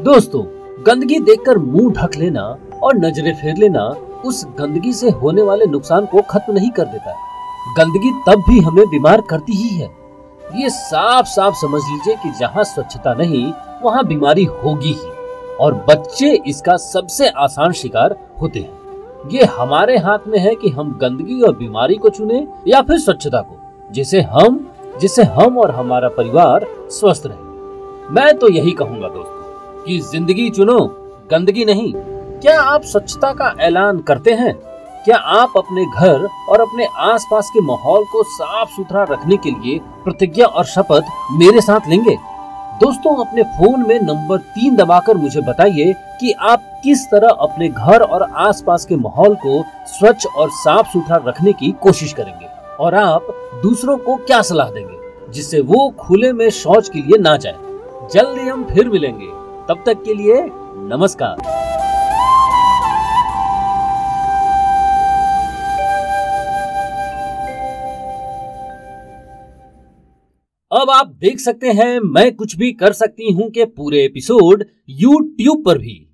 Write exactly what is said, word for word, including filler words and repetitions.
दोस्तों, गंदगी देखकर मुंह ढक लेना और नजरें फेर लेना उस गंदगी से होने वाले नुकसान को खत्म नहीं कर देता। गंदगी तब भी हमें बीमार करती ही है। ये साफ साफ समझ लीजिए कि जहाँ स्वच्छता नहीं वहाँ बीमारी होगी ही, और बच्चे इसका सबसे आसान शिकार होते हैं। ये हमारे हाथ में है कि हम गंदगी और बीमारी को चुने या फिर स्वच्छता को, जिसे हम जिससे हम और हमारा परिवार स्वस्थ रहे। मैं तो यही कहूँगा दोस्तों कि जिंदगी चुनो, गंदगी नहीं। क्या आप स्वच्छता का ऐलान करते हैं? क्या आप अपने घर और अपने आसपास के माहौल को साफ सुथरा रखने के लिए प्रतिज्ञा और शपथ मेरे साथ लेंगे? दोस्तों, अपने फोन में नंबर तीन दबाकर मुझे बताइए कि आप किस तरह अपने घर और आसपास के माहौल को स्वच्छ और साफ सुथरा रखने की कोशिश करेंगे, और आप दूसरों को क्या सलाह देंगे जिससे वो खुले में शौच के लिए ना जाए। जल्दी हम फिर मिलेंगे, तब तक के लिए नमस्कार। अब आप देख सकते हैं मैं कुछ भी कर सकती हूँ के पूरे एपिसोड यूट्यूब पर भी।